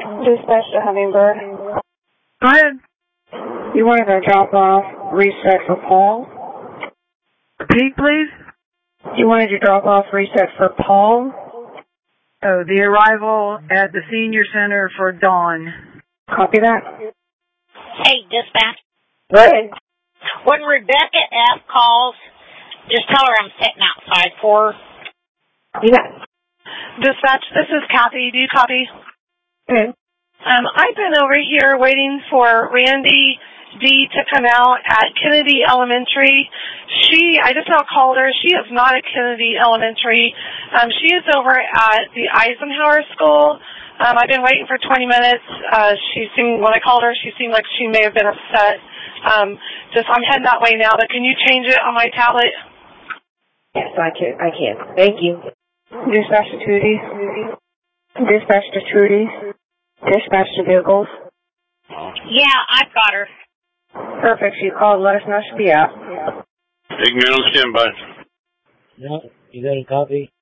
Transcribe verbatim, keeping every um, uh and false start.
Dispatch to Hummingbird. Go ahead. You wanted to drop off reset for Paul? Repeat, please. You wanted to drop off reset for Paul? Oh, the arrival at the senior center for Dawn. Copy that. Hey, dispatch. Go ahead. When Rebecca F. calls, just tell her I'm sitting outside for her. You got it. Dispatch, this is Kathy. Do you copy? Okay. Um, I've been over here waiting for Randy D to come out at Kennedy Elementary. She, I just now called her. She is not at Kennedy Elementary. Um, she is over at the Eisenhower School. Um, I've been waiting for twenty minutes. Uh, she seemed, when I called her, she seemed like she may have been upset. Um, just, I'm heading that way now, but can you change it on my tablet? Yes, I can. I can. Thank you. Dispatch to Trudy. Dispatch to Trudy. Dispatch to Vehicles. Yeah, I've got her. Perfect. She called. Let us know she'll be out. Take me on standby. No, you got a copy?